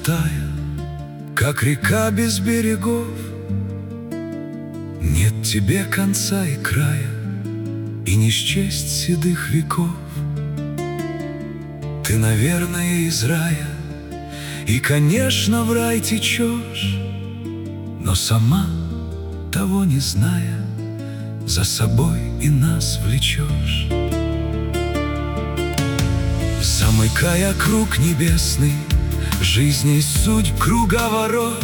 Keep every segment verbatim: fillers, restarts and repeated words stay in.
пустая, как река без берегов. Нет тебе конца и края, и не счесть седых веков. Ты, наверное, из рая, и, конечно, в рай течешь, но сама, того не зная, за собой и нас влечешь. Замыкая круг небесный, жизни суть круговорот,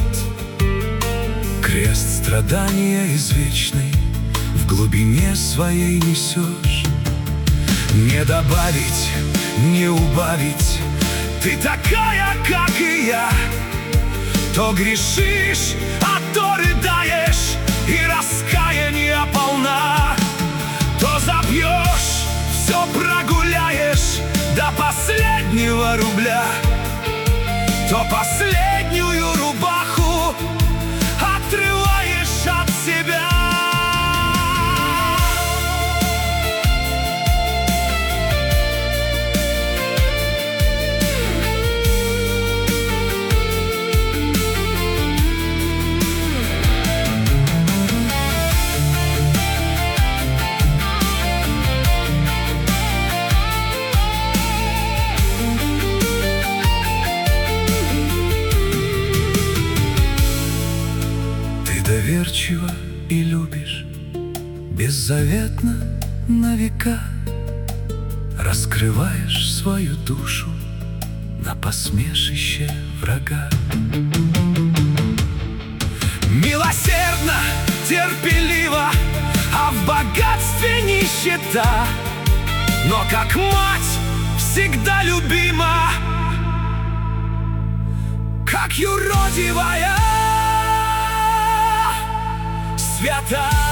крест страдания извечный в глубине своей несешь. Не добавить, не убавить, ты такая, как и я. То грешишь, а то рыдаешь, и раскаяния полна. То забьешь, все прогуляешь до последнего рубля, то последнюю рубаху отрываешь от себя. Доверчиво и любишь, беззаветно на века, раскрываешь свою душу на посмешище врага. Милосердно, терпеливо, а в богатстве нищета, но как мать всегда любима, как юродивая свята.